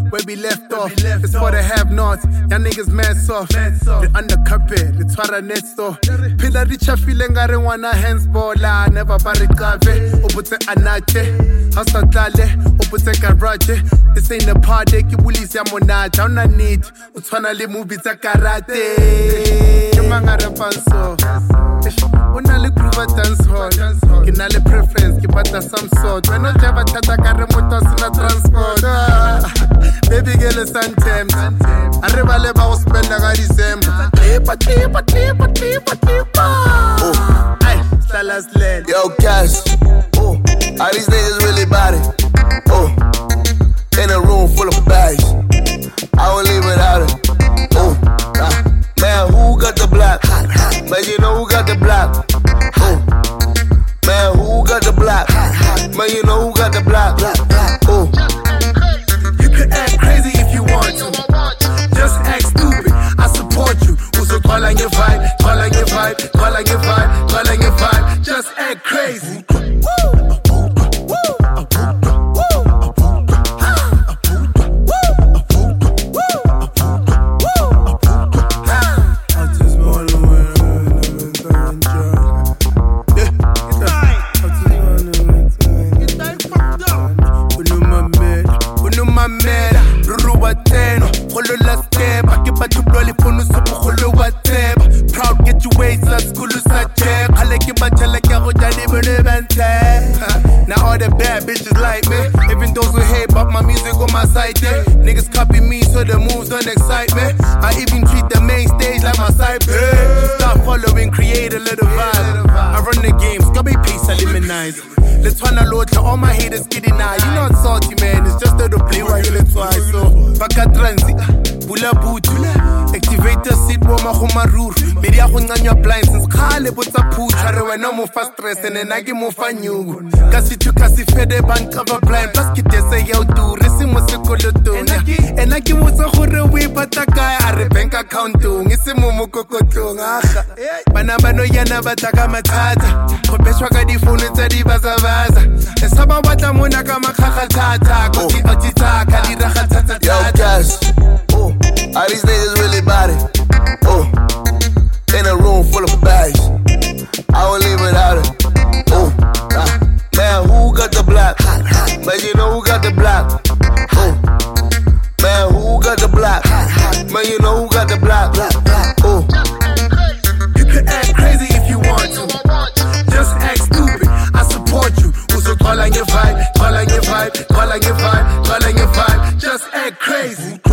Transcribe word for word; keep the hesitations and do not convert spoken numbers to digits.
where we left off. It's for the have-nots, y'all niggas mad soft. The undercarpet, the twara next door. Pila richa feeling I don't wanna hands baller. Never barricade, opute anache. Hasta tlale, opute garage. This ain't a party, ki bulisi ya monaja. Una need, utwana le movies a karate. Kemangara panso. Una le groove dance hall. Kina le preference, ki bata some sort. When I java tata kare motos na transport. Baby girl is anthems. Arriba le ba spend na December. Tipa, tipa, tipa, tipa, tipa. Ay, salas led. Yo, cash. Oh, all these niggas really body. Oh, in a room full of bags. I won't leave without it. Oh, nah. Man, who got the block? Man, you know who got the block. Oh, man, who got the block? Man, you know who got the block. Oh, you can act crazy if you want to. Just act stupid. I support you. Also, call on your vibe, call on your vibe, call on your vibe, call on your vibe. Just act crazy. Proud get you ways at school check. I like it, but I like it. Now all the bad bitches like me. Even those who hate but my music on my side, yeah. Niggas copy me so the moves don't excite me. I even treat the main stage like my side bitch. Start following, create a little vibe. I run the games, got me peace, eliminate. Let's run a load to all my haters kidding now. You know it's salty, man. It's just a play while you let twice. So, baka transi, pula butu. Activate the seat, woma humarur. Media hunyanya blind since kale buta put. Hare when no more fast stress and then I get more fun you. Kasi tu kasi fede bank cover blind. Plus kite say yo do. Resi mo se koloto. And I give us a hore we pataka. Are bank account to. Ngisi mo mo kokoto. Banaba no yana bataka matata. Kopeshwa ka di phone tsa di baza baza. Esaba bata mona ka makhaga tata. Kosi otita ka di raga tata. Yo, cash. Oh, all these niggas really body. Oh, in a room full of bags. I won't leave without it. Oh, nah. Man, who got the block? Man, you know who got the block. Oh, man, who got the block? Man, you know who got the block. Oh, you can act crazy if you want to. Just act stupid. I support you. Also call on your vibe, call on your vibe, call on your vibe, call on your vibe. Just act crazy.